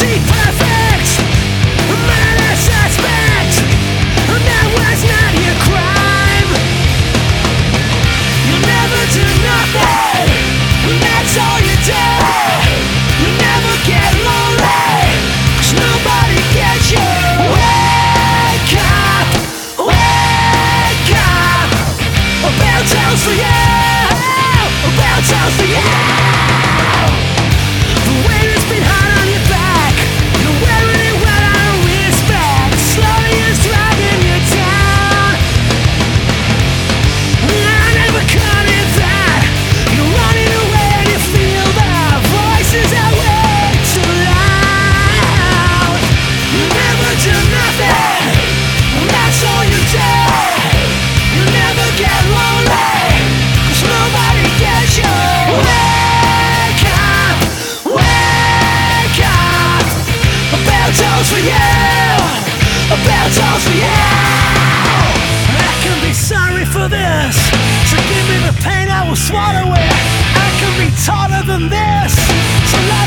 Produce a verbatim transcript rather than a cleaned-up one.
see perfect, a murder suspect, and that was not your crime. You never do nothing, and that's all you do. You never get lonely, 'cause nobody gets you. Wake up, wake up, a bell tolls for you, a bell tolls for you. The weight has been hard on your back, you're wearing it well out of respect. Slowly it's dragging you down. I never caught it that you're running away and you feel the voices are way too loud. You never do nothing, and that's all you do. You never get lonely, 'cause nobody gets you. Wake up, wake up, a bell tolls for you, a bell tolls for you. I can be sorry for this, so give me the pain, I will swallow it. I can be taller than this, so